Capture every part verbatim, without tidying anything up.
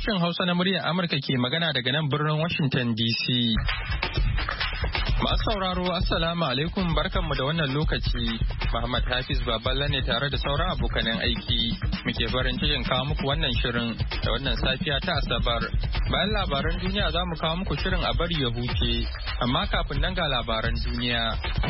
Sashen Hausa na muryar Amurka ke magana daga nan birnin Washington D C. Masu sauraro Assalamu alaikum barkanmu da wannan lokaci. Muhammad Hafiz Baballa ne tare da sauran abokanan aiki. Muke farin cikin kawo muku wannan shirin da wannan safiya ta Asabar. Bayan labaran duniya za mu kawo muku shirin a bari ya huce. Amma kafin nan ga labaran duniya.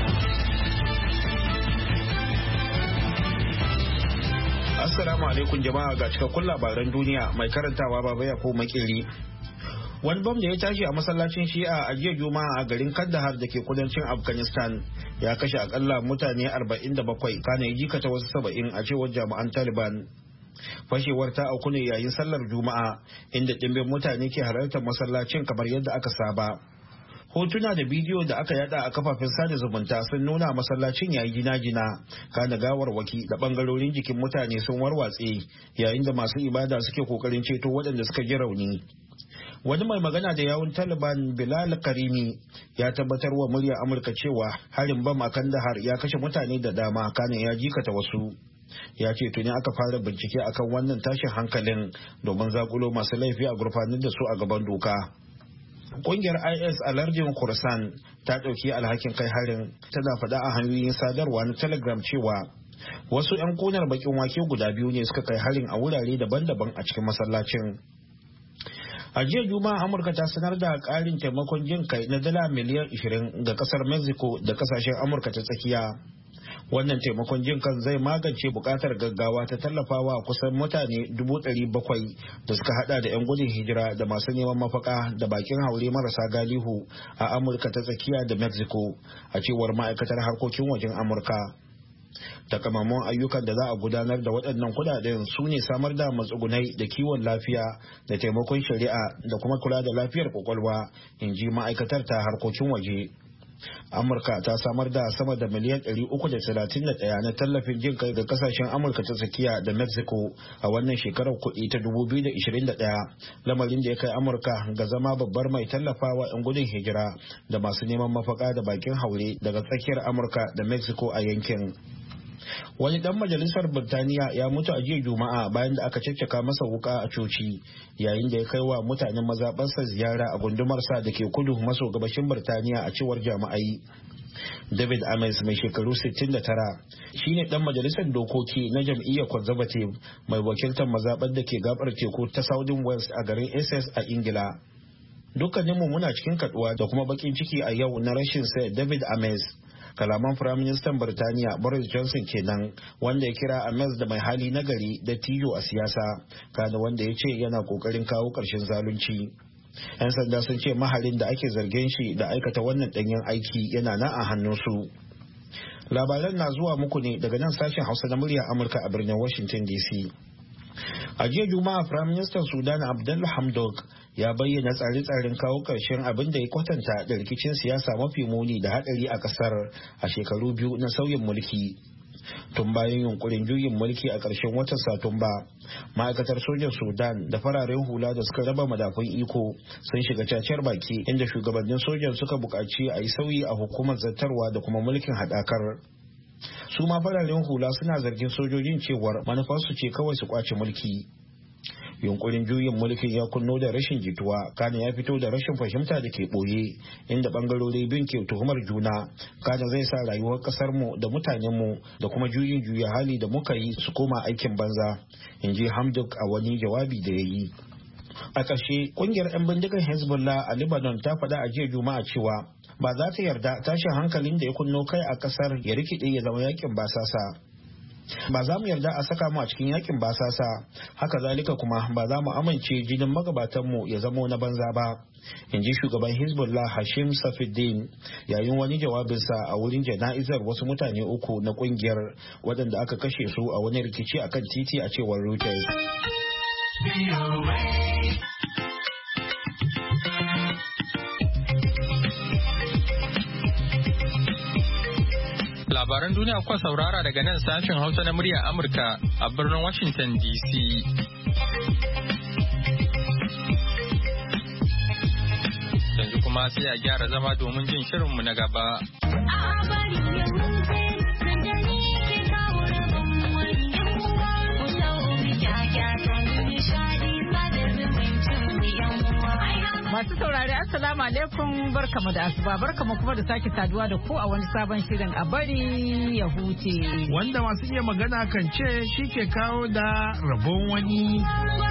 Assalamu alaikum jama'a ga cikakkun labaran duniya mai karantawa baba ya ko makeri. Wani bom da ya tashi a masallacin Shi'a a jiya Juma'a a garin Kandahar da ke kudancin Afghanistan ya kashe akalla mutane arba'in da bakwai kana ya jikata wasu saba'in a cewar jami'an Taliban. Fashewar ta auku ne yayin sallar Juma'a inda dimbin mutane ke halartar masallacin kamar yadda aka saba. Hotuna da bidiyo da aka yada a kafafen sada zumunta sun nuna masallacin yayi gina-gina kana gawarwaki da bangarorin jikin mutane sun warwatse yayin da masu ibada suke kokarin ceto waɗanda suka ji rauni. Wani mai magana da yawun Taliban Bilal Karimi ya tabbatar wa muryar Amurka cewa harin bam a Kandahar ya kashe mutane da dama kana ya jikata wasu. Ya ce tuni aka fara bincike akan wannan tashin hankalin domin zakulo masu laifi a gurfanar da su a gaban doka. Kungiyar I S a lardin Khorasan ta ɗauki alhakin kai harin, tana faɗa a hanyoyin sadarwa na Telegram cewa wasu 'yan kunar bakin wake guda biyu ne suka kai harin a wurare daban-daban a cikin masallacin. A jiya Juma'a Amurka ta sanar da ƙarin taimakon jin kai na dala miliyan ashirin ga ƙasar Mexico da ƙasashen Amurka ta tsakiya. Wannan taimakon jin kan zai magance buƙatar gaggawa ta tallafawa kusan mutane dubu ɗari bakwai da suka hada da 'yan gudun hijira da masu neman mafaka da bakin haure marasa galihu a Amurka ta tsakiya da Mexico, a cewar ma'aikatar harkokin wajen Amurka. Takamaiman ayyukan da za a gudanar da waɗannan kudaden su ne samar da matsugunai da kiwon lafiya da taimakon shari'a da kuma kula da lafiyar kwakwalwa, in ji ma'aikatar ta harkokin waje. Amurka ta samar da sama da miliyan ɗari uku da talatin da ɗaya na tallafin jin kai ga kasashen Amurka ta tsakiya da Mexico a wannan shekarar kuɗi ta dubu biyu da ashirin da ɗaya, lamarin da ya kai Amurka ga zama babbar mai tallafawa 'yan gudun hijira da masu neman mafaka da bakin haure daga tsakiyar Amurka da Mexico a yankin. Wani dan majalisar Birtaniya ya mutu a jiya Juma'a bayan da aka caccaka masa wuka a coci yayin da ya kai wa mutanen mazaɓarsa ziyara a gundumarsa da ke kudu maso gabashin Birtaniya a cewar jami'ai. David Ames mai shekaru sittin da tara shine dan majalisar dokoki na jam'iyyar Conservative mai wakiltar mazaɓar da ke gabar teku ta Southern Wales a garin Essex a Ingila. Dukkaninmu muna cikin kaduwa da kuma bakin ciki a yau na rashin sa David Ames. Kalaman Firaministan Birtaniya Boris Johnson kenan, wanda ya kira Ames da mai hali nagari da tiyo a siyasa, kana wanda ya ce yana kokarin kawo ƙarshen zalunci. 'Yan sanda sun ce maharin da ake zargin shi da aikata wannan ɗanyen aiki yana nan a hannunsu. Labaran na zuwa muku ne daga nan sashen Hausa na muryar Amurka a birnin Washington D C. A jiya Juma'a Firaministan Sudan Abdullah Hamdok ya bayyana tsare-tsaren kawo ƙarshen abin da ya kwatanta da rikicin siyasa mafi muni da haɗari a ƙasar a shekaru biyu na sauyin mulki. Tun bayan yunkurin juyin mulki a ƙarshen watan Satumba, ma'aikatar sojan Sudan da fararen hula da suka raba madafun iko sun shiga cacar baki inda shugabannin sojan suka buƙaci a yi sauyi a hukumar zartarwa da kuma mulkin haɗakar. Su ma fararen hula suna zargin sojojin cewar manufarsu ce kawai su kwace mulki. Yunkurin juyin mulkin ya kunno da rashin jituwa, kana ya fito da rashin fahimta da ke ɓoye inda bangarori biyun ke tuhumar juna, kana zai sa rayuwar ƙasarmu da mutanenmu da kuma juyin juya hali da muka yi su koma aikin banza, in ji Hamdok a wani jawabi da ya yi. A ƙarshe, ƙungiyar 'yan bindigar Hezbollah a Lebanon ta faɗa a jiya Juma'a cewa ba za ta yarda tashin hankalin da ya kunno kai a ƙasar ya rikide ya zama yakin basasa. Ba za mu yarda a saka mu a cikin yakin basasa, haka zalika kuma ba za mu amince jinin magabatanmu ya zamo na banza ba, in ji shugaban Hezbollah Hashim Safiuddin yayin wani jawabinsa a wurin jana'izar wasu mutane uku na ƙungiyar waɗanda aka kashe su a wani rikici akan titi a cewar Reuters. Labaran duniya kuka saurara daga nan sashen Hausa na murya Amurka a birnin Washington D C. Yanzu kuma sai a gyara zama domin jin shirinmu na gaba. Masu saurari assalamu alaikum barkamu da asuba barkamu kuma da sake saduwa da ku a wani sabon shirin a bari ya huce. Wanda masu iya magana kan ce shi ke kawo da rabon wani.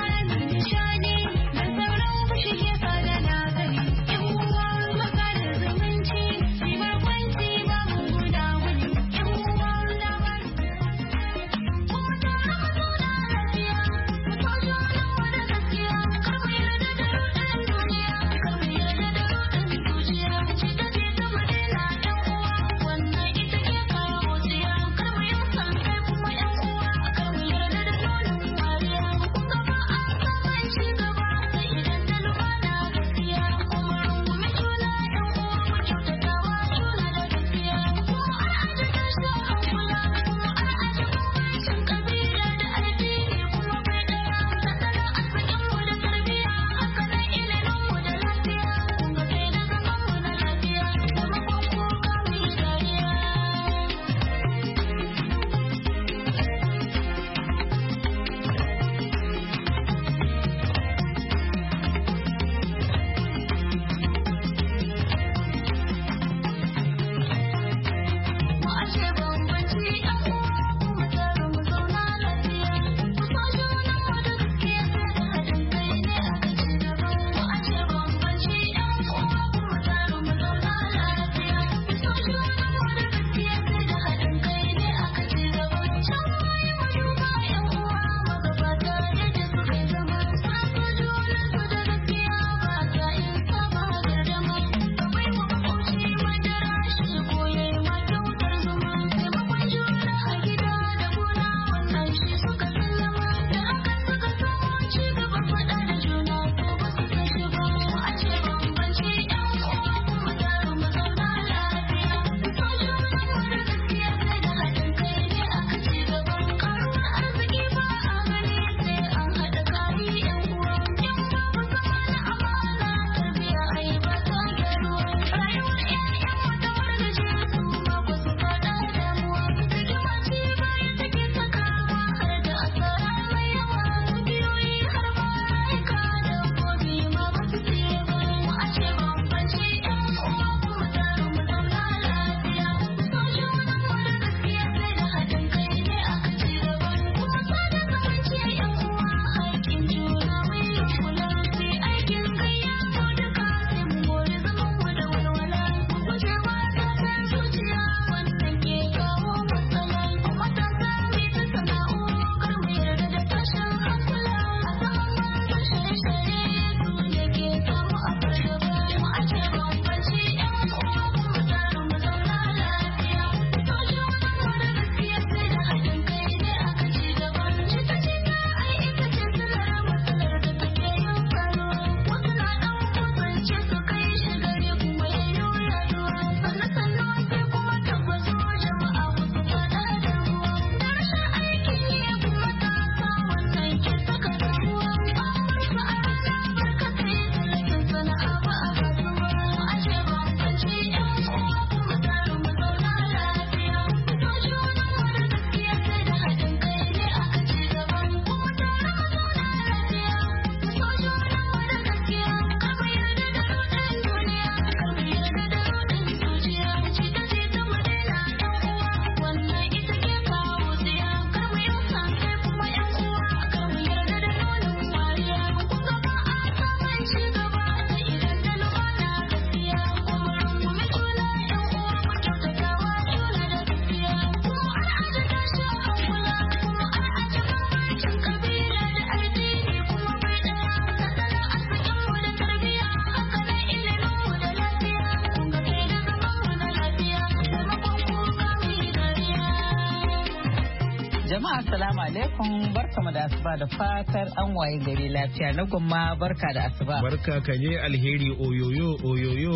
Jama'a assalamu alaikum barkamu da asuba da fatar an waye gari lafiya na gumma barka da asuba. Barka ka je alheri oyoyo oyoyo.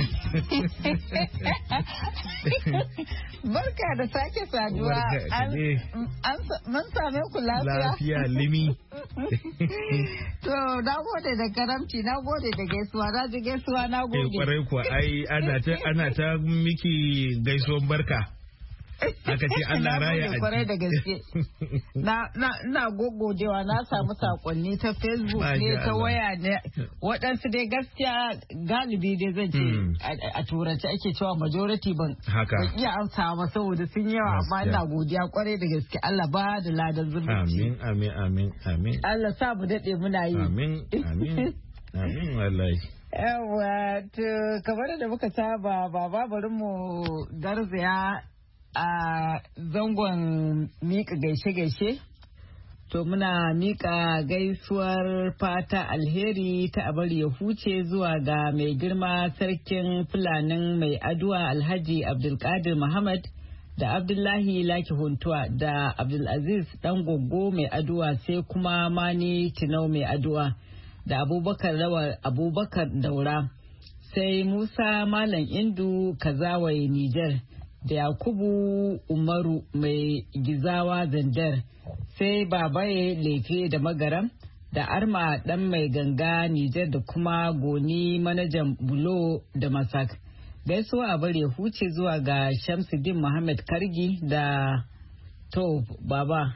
Barka da sake saduwa. Mun same ku lafiya. Lafiya limi. To na gode da karamci na gode da gaisuwa na ji gaisuwa na gode. Eh kwarai kuwa ai ana ta ana ta miki gaisuwan barka. aka ce Allah raya addini. Kwarai da gaske. Na na ina gogodewa na samu sakonni ta Facebook ne ta waya ne waɗansu dai gaskiya galibi dai zan ce a turanci ake cewa majority ban ban iya amsa ba saboda sun yawa amma ina godiya kwarai da gaske Allah ba da ladan zumunci. Amin amin amin amin. Allah sa mu dade muna yi. Amin amin amin wallahi. Yawa to kamar da muka saba baba bari mu garzaya a zangon mika gaishe-gaishe. To muna mika gaisuwar fata alheri ta abar ya huce zuwa ga mai girma sarkin fulanin mai aduwa Alhaji Abdulkadir Muhammad da Abdullahi Laki Huntuwa da Abdulaziz dan goggo mai aduwa sai kuma Mani Tinau mai aduwa da Abubakar Rawar Abubakar Daura sai Musa Malam Indu Kazawai Nijar da Yakubu Umaru mai gizawa Zandar sai Babaye Lefe da Magaram da Arma dan mai ganga Nijar da kuma Goni manajan Bulo da Masak. Gaisuwa a bare huce zuwa ga Shamsuddin Muhammad Kargi da to baba.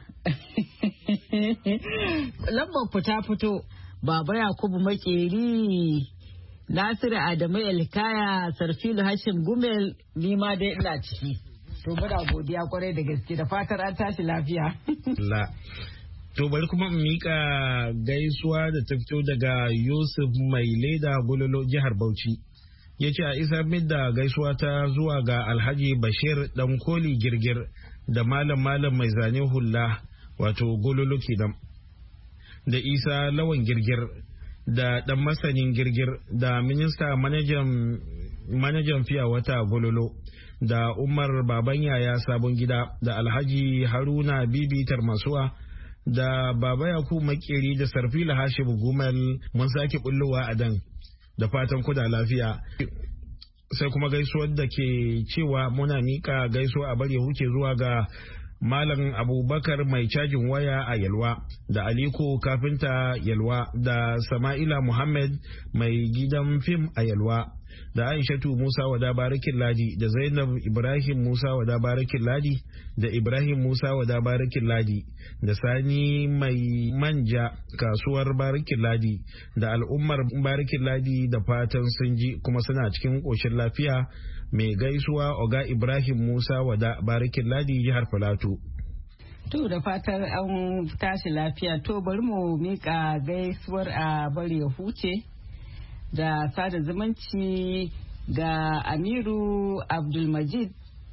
Lambar fita fito Baba Yakubu Makeri Nasiru Adamu Elkaya Sarfilu Hashim Gumel ni ma dai ina ciki. To muna godiya kwarai da gaske da fatar an tashi lafiya. La. To bari kuma mu mika gaisuwa da ta fito daga Yusuf Mai Leda Gololo jihar Bauchi. Ya ce a isa da gaisuwa ta zuwa ga Alhaji Bashir Dan Koli Girgir da Malam Malam Mai Zane Hulla wato Gololo kenan. Da Isa Lawan Girgir da Dan Masanin Girgir da Minista Manajan Manajan Fiya Wata Gololo da Umar Baban Yaya Sabon Gida da Alhaji Haruna Bibi Tarmasuwa da Baba Yakubu Makeri da Sarfila Hashim Gumal mun sake bullowa a dan da fatan kuda lafiya. Sai kuma gaisuwar da ke cewa muna mika gaisuwa a bari huke zuwa ga Malam Abubakar mai cajin waya a Yalwa da Aliko Kafinta Yalwa da Sama'ila Muhammad mai gidan fim a Yalwa da Aishatu Musa Wada Barakin Ladi da Zainab Ibrahim Musa Wada Barakin Ladi da Ibrahim Musa Wada Barakin Ladi da Sani mai manja kasuwar Barakin Ladi da al'ummar Barakin Ladi da fatan sun ji kuma suna cikin ƙoshin lafiya. Mai gaisuwa Oga Ibrahim Musa Wada Barakin Ladi jihar Filato. To da fatar an tashi lafiya to bari mu mika gaisuwar a bari ya huce da sada zumunci ga Amiru Abdulmajid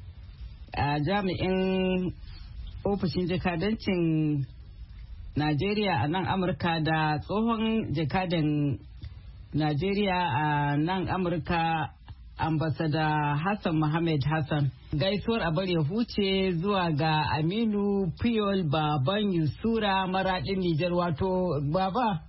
a jami'in ofishin jakadancin Najeriya a nan Amurka da tsohon jakadan Najeriya a nan Amurka ambasada Hassan Mohammed Hassan. Gaisuwar abar ya huce zuwa ga Aminu Piyol Baban Yusura Maraɗin Nijar wato baba.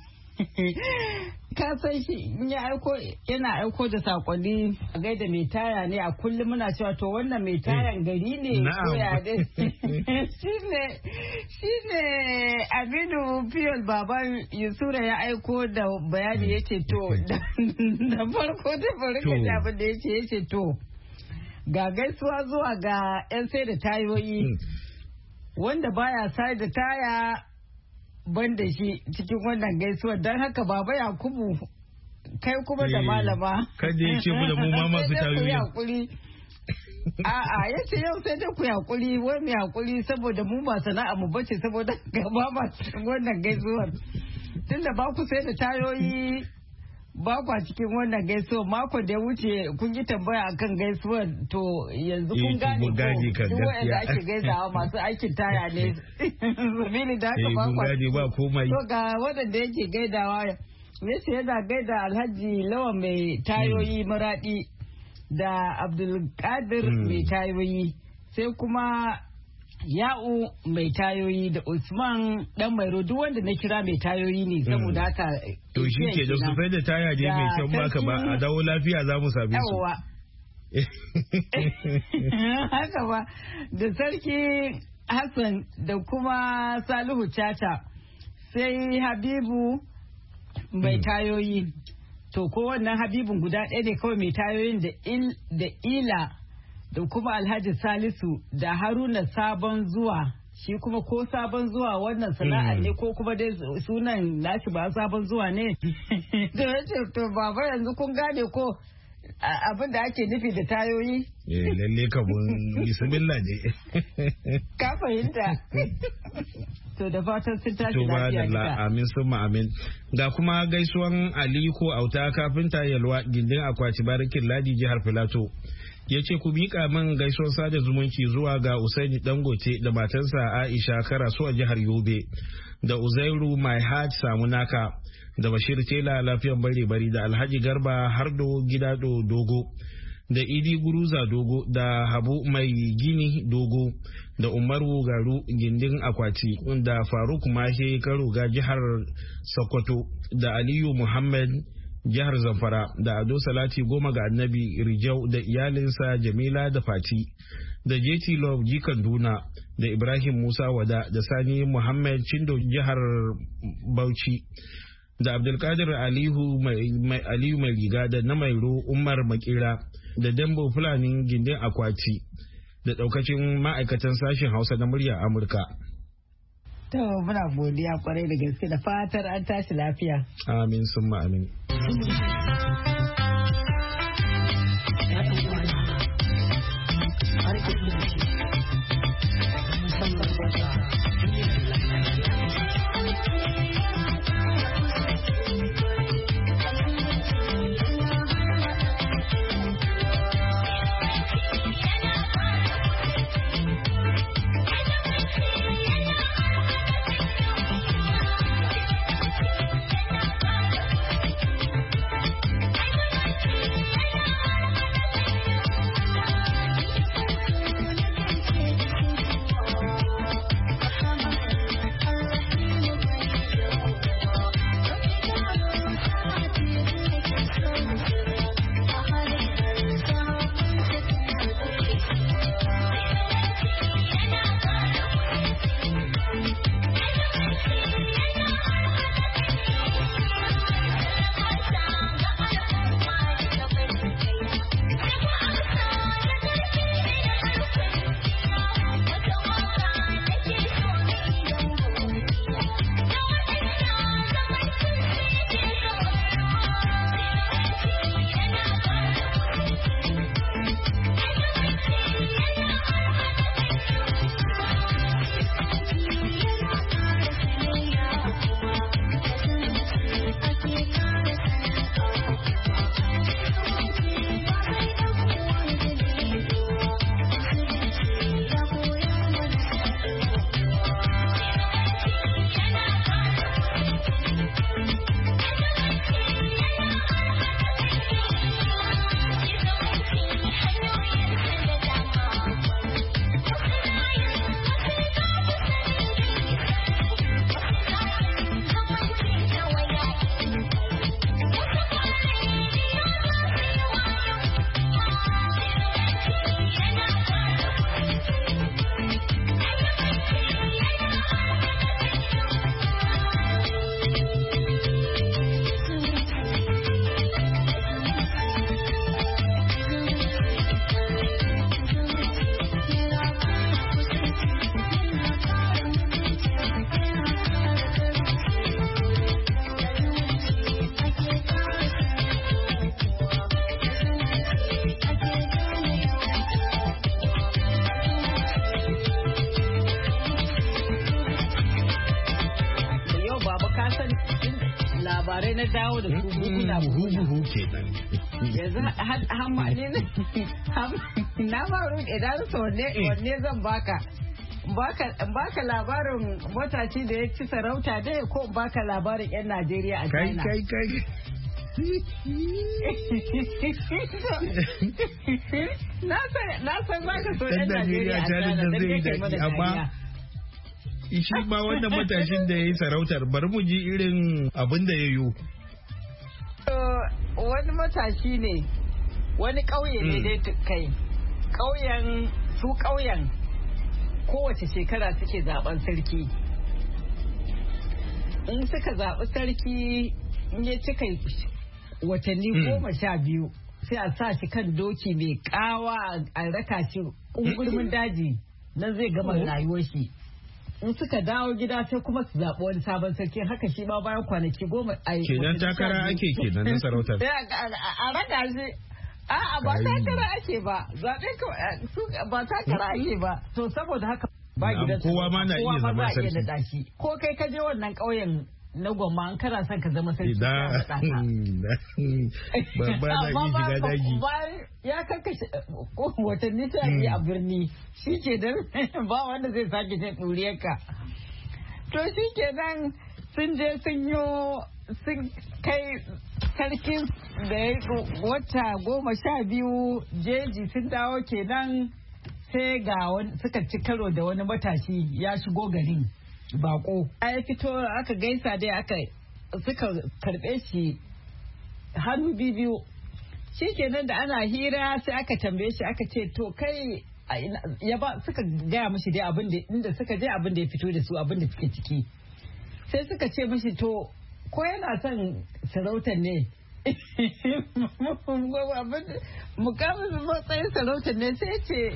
Ka san shi ya aiko yana aiko da sakonni a gaida mai taya ne a kullum muna cewa to wannan mai tayan gari ne ko ya dai shine shine Aminu Piyol Baban Yusura ya aiko da bayani yace to da farko da farko da abin da yace yace to ga gaisuwa zuwa ga yan sai da tayoyi wanda baya sai da taya ban da shi cikin wannan gaisuwar don haka baba Yakubu kai kuma da malama kada ya ce mu da mu ma masu tayoyi a'a ya ce yau sai dai ku yakuri wai mu yakuri saboda mu ba sana'a mu bace saboda gaba ba wannan gaisuwar tunda ba ku sai da tayoyi ba kwa cikin wannan gaisuwar mako da ya wuce kun yi tambaya akan gaisuwar to yanzu kun gane ko duk wanda ake gaisawa masu aikin taya ne sabili da haka ba kwa to ga wadanda yake gaidawa yace yana gaida Alhaji Lawan mai tayoyi Maradi da Abdulkadir mai tayoyi sai kuma Ya'u mai tayoyi da Usman dan Mairo duk wanda na kira mai tayoyi ne saboda haka to shi ke da su da taya ne mai kyau baka ba a dawo lafiya za mu same su yawa haka ba da sarki Hassan da kuma Salihu Chata sai Habibu mai tayoyi to ko wannan Habibun guda ɗaya ne kawai mai tayoyin da il da ila da kuma Alhaji Salisu da Haruna Sabon Zuwa. Shi kuma ko sabon zuwa wannan sana'ar ne ko kuma dai sunan nashi ba sabon zuwa ne. To yace to baba yanzu kun gane ko abin da ake nufi da tayoyi? Eh lalle ka mun bismillah ne. Ka fahimta. To da fatan sun tashi lafiya. To ba amin sun amin. Ga kuma gaisuwan Aliko Auta kafinta Yalwa gindin akwati barikin Ladi jihar Filato. Ya ce ku miƙa min gaisuwar sada zumunci zuwa ga Usaini Dangote da matarsa Aisha Karasu a jihar Yobe, da Uzairu My Heart Samunaka, da Bashir Tela lafiyan bari bari, da Alhaji Garba Hardo Gidado Dogo, da Idi Guruza Dogo, da Habu Mai Gini Dogo, da Umaru Garu Gindin Akwati, da Faruk Mahe Karuga jihar Sokoto, da Aliyu Muhammad jihar Zamfara, da Ado Salati Goma ga Annabi Rijau da iyalinsa Jamila da Fati, da J T Love Jikan Duna, da Ibrahim Musa Wada, da Sani Muhammad Chindo jihar Bauchi, da Abdulkadir Aliyu mai Aliyu mai riga, da na Mairo Umar Makira, da Dambo Fulanin Gindin Akwati, da daukacin ma'aikatan sashen Hausa na muryar Amurka. To muna godiya kwarai da gaske da fatar an tashi lafiya. Amin summa amin. labarai na dawo da su buhuna buhu kenan yanzu hamma ne na faru idan so wanne zan baka baka labarin matashi da ya ci sarauta dai ko baka labarin yan Najeriya a China kai kai kai na san baka so yan Najeriya a China da zai yi amma shi ba wannan matashin da ya yi sarautar bari mu ji irin abin da ya yi. Wani matashi ne wani ƙauye ne dai kai ƙauyen su ƙauyen kowace shekara suke zaben sarki in suka zaɓi sarki in ya cika watanni goma sha biyu sai a sa shi kan doki mai kawa a raka shi kungurmin daji nan zai gama rayuwar shi. In suka dawo gida sai kuma su zaɓi wani sabon sarki haka shi ma bayan kwanaki goma a yi. Kenan takara ake kenan na sarautar. A raka shi. A'a ba takara ake ba. Zaɓe ba takara ake ba. To saboda haka ba gidan kowa ma na iya zama sarki. Ko kai ka je wannan ƙauyen na gwamma an kana son ka zama sarki da ba na iya shiga daji ya karkashe watanni ta yi a birni shi ke nan ba wanda zai sake jin ɗuriyarka to shi ke nan sun je sun yi sun kai sarkin da ya wata goma sha biyu jeji sun dawo kenan sai ga suka ci karo da wani matashi ya shigo garin bako ya fito aka gaisa dai aka suka karbe shi hannu biyu shikenan da ana hira sai aka tambaye shi aka ce to kai ya ba suka gaya mishi dai abin da inda suka je abin da ya fito da su abin da suke ciki sai suka ce mishi to ko yana son sarautar ne mukamin matsayin sarautar ne sai ce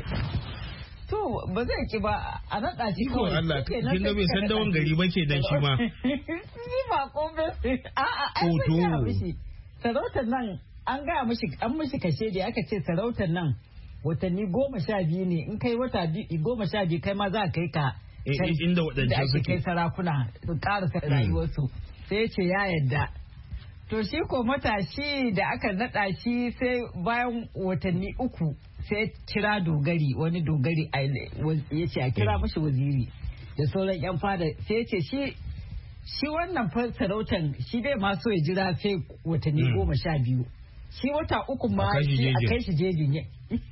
to ba zai ki ba a naɗa shi kawai. Ko Allah kin ga bai san dawon gari ba ke dan shi ma. Ni ba ko ba a a ai mishi sarautar nan an gaya mishi an mishi kashe da aka ce sarautar nan watanni goma sha biyu ne in kai wata goma sha biyu kai ma za ka kai ka inda waɗancan suke kai sarakuna su ƙarasa rayuwarsu sai ya ce ya yadda. To shi ko matashi da aka naɗa shi sai bayan watanni uku sai kira dogari wani dogari ya ce a kira mashi waziri da sauran yan fada sai ya ce shi shi wannan sarautan shi dai ma so ya jira sai watanni goma sha biyu shi wata uku ma shi a kai shi jejin ne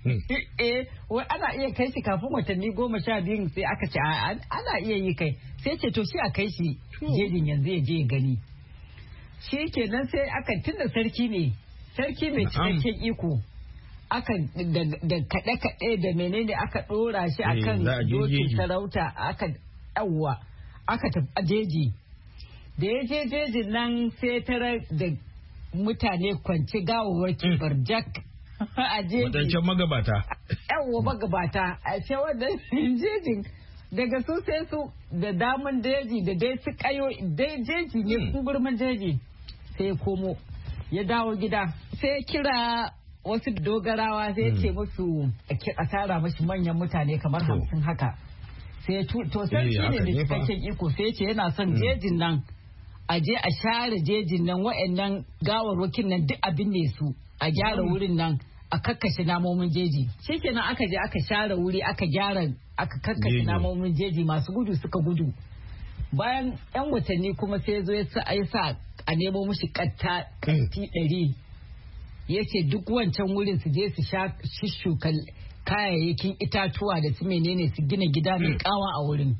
eh wai ana iya kai shi kafin watanni goma sha biyu sai aka ce ana iya yi kai sai ce to shi a kai shi jejin yanzu ya je ya gani shi kenan sai aka tunda sarki ne sarki mai cikakken iko aka da kaɗe-kaɗe da menene aka ɗora shi akan dokin sarauta aka ɗauwa aka tafi jeji da ya je jejin nan sai tara da mutane kwanci gawawaki barjak a jeji wadancan magabata yawwa magabata a ce wannan jejin daga su sai su da damun jeji da dai su kayo dai jeji ne kungurmin jeji sai ya komo ya dawo gida sai kira wasu dogarawa sai ce musu a tara mashi manyan mutane kamar hamsin haka sai to sarki ne da cikakken iko sai ce yana son jejin nan a je a share jejin nan wa'annan gawarwakin nan duk abin ne su a gyara wurin nan a kakkashe namomin jeji shikenan aka je aka share wuri aka gyara aka kakkashe namomin jeji masu gudu suka gudu bayan yan watanni kuma sai zo ya sa a nemo mushi katta kanti ɗari ya ce duk wancan wurin su je su shuka kayayyakin itatuwa da su menene su gina gida mai kawa a wurin.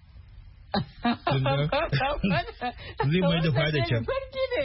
Zai mai da fada can. Sarki ne.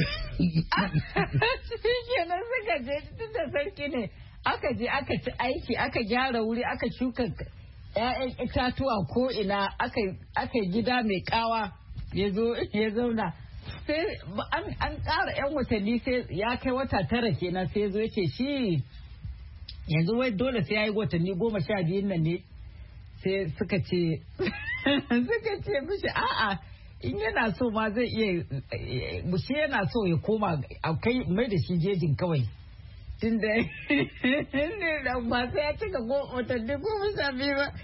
Shi kenan suka je tun da sarki ne. Aka je aka ci aiki aka gyara wuri aka shuka ‘ya'yan itatuwa ko ina aka gida mai kawa ya zauna. Sai an ƙara 'yan watanni sai ya kai wata tara kenan sai zo yace shi yanzu wai dole sai ya yi watanni goma sha biyun nan ne sai suka ce suka ce mishi a'a in yana so ma zai iya shi yana so ya koma a kai mai da shi jejin kawai tun da ba sai ya cika watanni goma sha biyu ba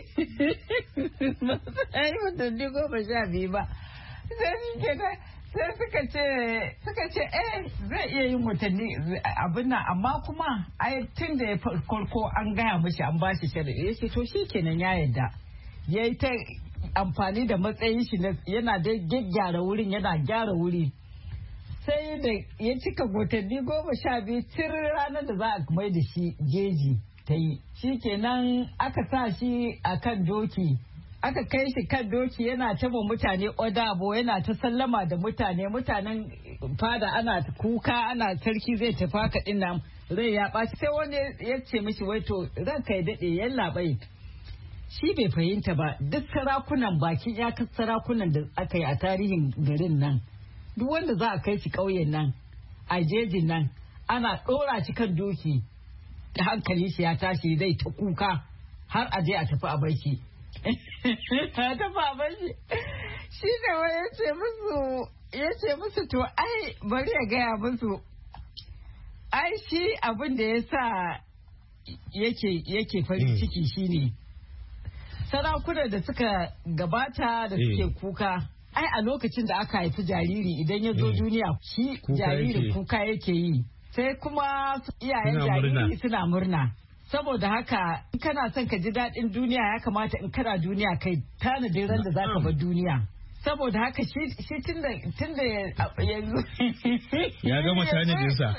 ba sai ya yi watanni goma sha biyu ba sai shi kenan sai suka ce suka ce eh zai iya yin watanni abin nan amma kuma ai tun da ya farko an gaya mashi an ba shi shari'a ya ce to shi kenan ya yarda ya yi ta amfani da matsayin shi yana da gyaggyara wurin yana gyara wuri sai da ya cika watanni goma sha biyu tir ranar da za a mai da shi jeji ta yi shi kenan aka sa shi a kan doki aka kai shi kan doki yana taba mutane odabo yana ta sallama da mutane mutanen fada ana kuka ana sarki zai tafi haka din nan rai ya ɓaci sai wani ya ce mishi wai to ranka ya daɗe yan labai shi bai fahimta ba duk sarakunan bakin iyakar sarakunan da aka yi a tarihin garin nan duk wanda za a kai shi ƙauyen nan a jejin nan ana ɗora shi kan doki da hankali shi ya tashi zai ta kuka har a je a tafi a barci. A tafi a barci. Shi ne wai ya ce musu ya ce musu to ai bari ya gaya musu ai shi abin da ya sa yake yake farin ciki shine sarakuna da suka gabata da suke kuka ai a lokacin da aka haifi jariri idan ya zo duniya shi jariri kuka yake yi sai kuma iyayen jariri suna murna saboda haka in kana son ka ji daɗin duniya ya kamata in kana duniya kai tanadin ran da zaka bar duniya saboda haka shi tun da yanzu ya gama tanadinsa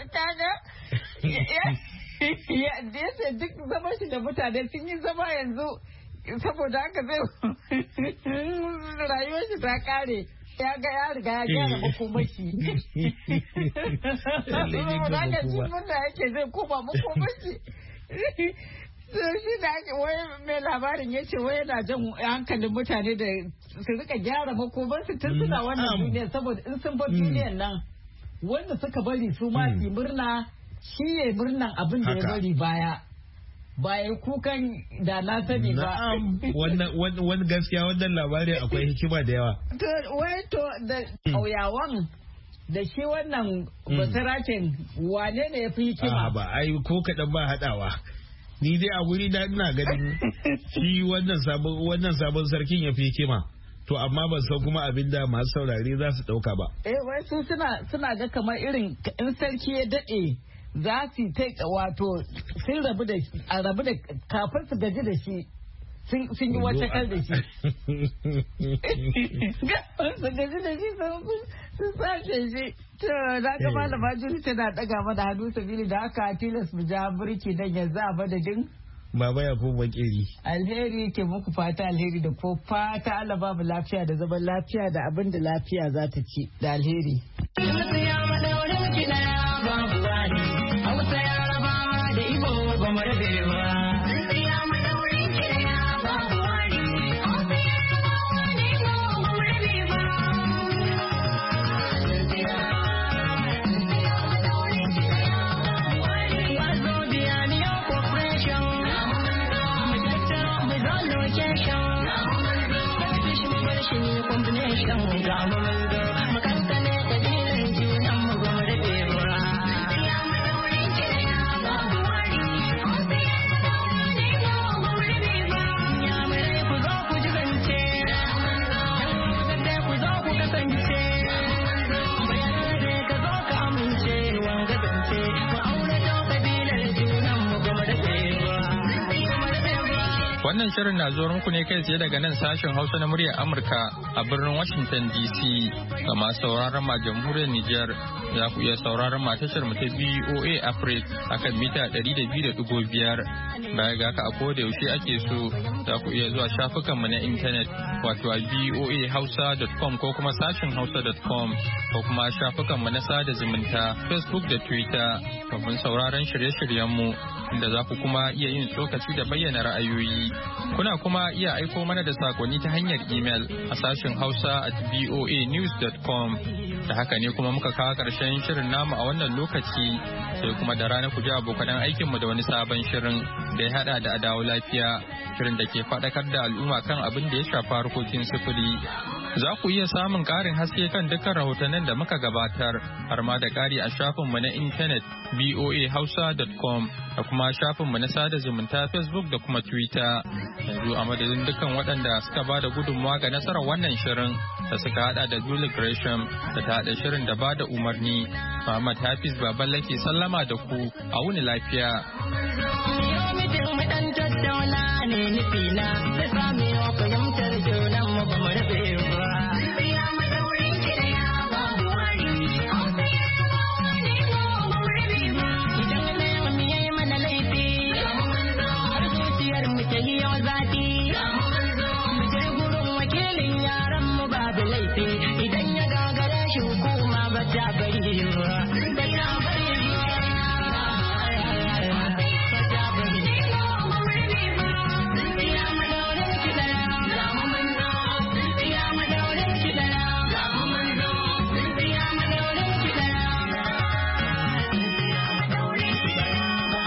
ya ce duk zama shi da mutane sun yi zama yanzu saboda haka zai rayuwar shi ta kare ya ga ya riga ya gyara makomashi saboda haka shi murna yake zai koma makomashi shi da ake wai mai labarin ya ce wai yana jan hankalin mutane da su rika gyara makomansu tun suna wannan duniya saboda in sun bar duniyan nan wanda suka bari su ma su murna shi ne murnan abin da ya bari baya bayan kukan da na sani ba. Wani gaskiya wannan labarin akwai hikima da yawa. Wai to da ƙauyawan da shi wannan basaraken wane ne ya fi hikima? Ba ai ko kaɗan ba haɗawa. Ni dai a wuri na ina ganin shi wannan sabon wannan sabon sarkin ya fi hikima. To amma ban san kuma abin da masu saurare za su ɗauka ba. Eh wai su suna suna ga kamar irin in sarki ya daɗe za su ta wato sun rabu da a rabu da kafin su gaji da shi sun yi wata kar da shi. Su gaji da shi sun sace shi. To na ga malama Juli tana ɗaga mana hannu sabili da haka tilas mu ja burki dan yanzu a madadin. Baba ya ko bakeri. Alheri ke muku fata alheri da ko fata Allah babu lafiya da zaman lafiya da abin da lafiya za ta ci da alheri. Wannan shirin na zuwa muku ne kai tsaye daga nan sashen Hausa na muryar Amurka a birnin Washington D C. Ga masu sauraron ma jamhuriyar Nijar za ku iya sauraron ma tashar mu ta B O A Africa akan mita ɗari da biyu da ɗigo biyar. Baya ga haka a koda yaushe ake so za ku iya zuwa shafukanmu na intanet wato a b o a hausa dot com ko kuma sashen hausa dot com ko kuma shafukanmu na sada zumunta Facebook da Twitter domin sauraron shirye-shiryenmu inda za ku kuma iya yin tsokaci da bayyana ra'ayoyi. Kuna kuma iya aiko mana da sakonni ta hanyar email a sashen hausa at b o a news dot com. Da haka ne kuma muka kawo ƙarshen shirin namu a wannan lokaci sai kuma da rana ku ji abokan aikinmu da wani sabon shirin da ya hada da adawo lafiya shirin da ke faɗakar da al'umma kan abin da ya shafa harkokin sufuri. Za ku iya samun ƙarin haske kan dukkan rahotannin da muka gabatar har ma da ƙari a shafinmu na intanet b o a hausa dot com da kuma shafinmu na sada zumunta Facebook da kuma Twitter. Yanzu a madadin dukkan waɗanda suka ba da gudunmawa ga nasarar wannan shirin da suka hada da Julie Gresham da ta hada shirin da ba da umarni. Muhammad Hafiz Baballe ke sallama da ku a wuni lafiya.